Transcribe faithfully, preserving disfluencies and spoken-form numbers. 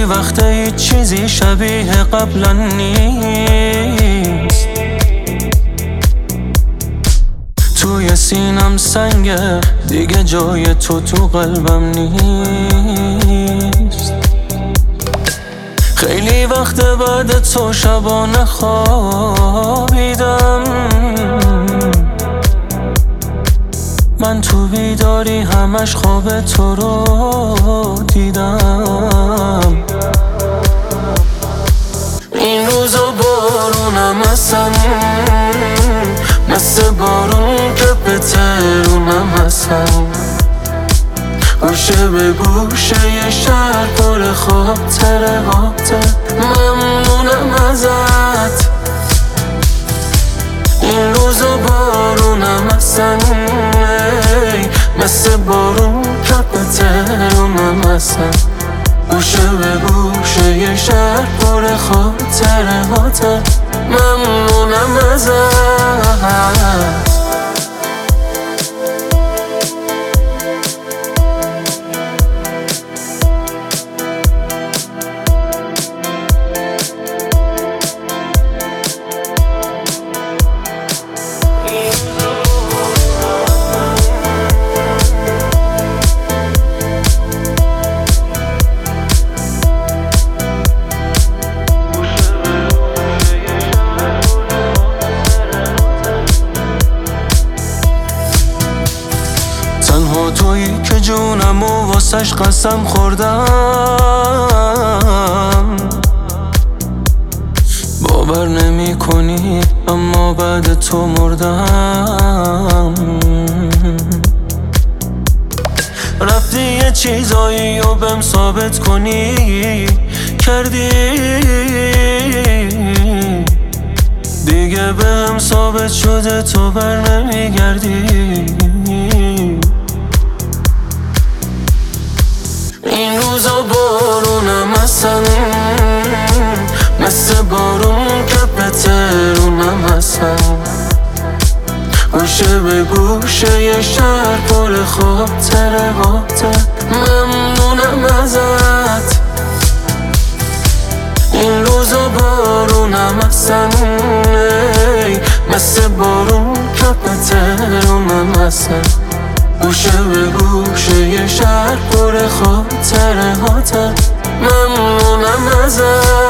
وقت هیچ چیزی شبیه قبلا نیست. توی سینم سنگه دیگه جای تو تو قلبم نیست. خیلی وقت بعد تو شبانه خوابیدم، من تو بیداری همش خواب تو رو دیدم. این روزا بارونم هستن، مثل بارون که به ترونم هستن. گوشه به گوشه یه شهر پر خاطره هاته، ممنونم ازت. این روزا بارونم هستن، مثل بارون که به ترونم هستن. گوشه به گوشه یه شهر پر خاطره هاته، ممنونم ازت. تنها تویی که جونم و واسش قسم خوردم. باور نمی کنی اما بعد تو مردم. رفتی یه چیزایی و بهم ثابت کنی، کردی دیگه بهم ثابت شده تو بر نمیگردی. این روزا بارونم هستن، مثل بارون که به ترونم هستن. گوشه به گوشه یه شهر پر خاطره هاته، ممنونم ازت. این روزا بارونم هستن، مثل بارون که به ترونم هستن. گوشه به گوشه یه شهر پر خاطره هاته، ممنونم ازت.